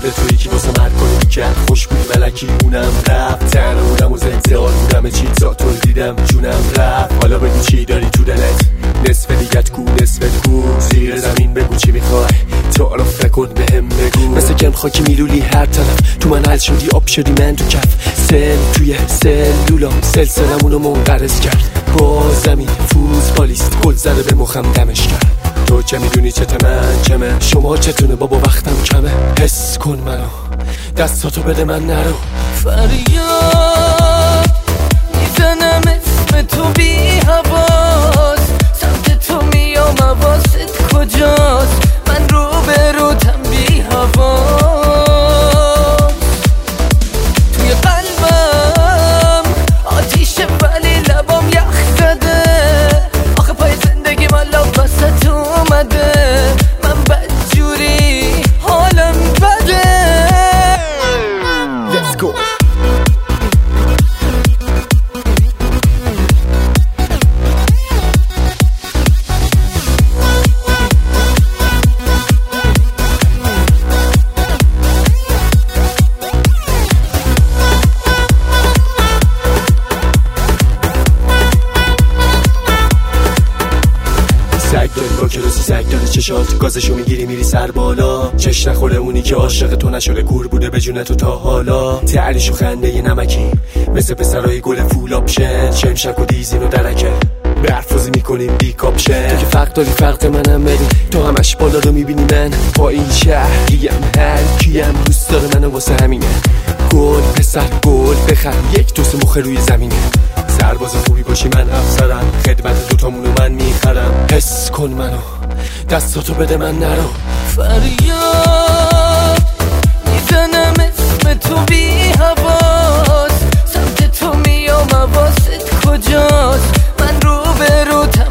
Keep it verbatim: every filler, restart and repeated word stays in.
قبل تویی که واسه مرگ کنی کرد خوش بودی ملکی اونم رفت تنها بودم و زنزال بودم چی زاتو دیدم جونم رفت حالا بگو چی داری تو دلت نصف دیگت کو نصف کو زیر زمین بگو چی میخوای تعارف نکن بهم بگو مثل گرم خاکی میلولی هر طرف تو من حل شدی آب شدی من تو کف سل توی سلولام سلسلمونو منقرض کرد با زمین فوتبالیست گل زده به مخم دمش کرد تو چه میدونی چته من چمه شما چتونه بابا وقتم کمه حس کن منو دستاتو بده من نرو فریاد میزنم اسم تو بی حواس سمت تو میام حواست کجاست من رو به روتم بی حواس توی قلبم آتیشه ولی لبام یخ زده آخه پای زندگی من لب وسط اومده من بدجوری حالم بده Let's go سگ داری با کلاسی سگ داره چشات گازشو میگیری میری سر بالا چش نخوره اونی که عاشق تو نشده کور بوده به جون تو تا حالا تعریش و خنده ی نمکی مثل پسرای گل فول آپشن شمشک و دیزین و درکه برفازی میکنیم بی کاپشن تو که فرق داری فرق منم بدی تو همش بالا رو میبینی من با این شهریم هر کیم دوست داره منو واسه همینه گل پسر گل بخر یک دوست مخه روی زمینه سرباز خوبی باشی من افسرم خدمت دوتامونو من میخرم حس کن منو دستاتو بده من نرو فریاد میزنم اسم تو بی حواس سمت تو میام حواست کجاست من رو به روتم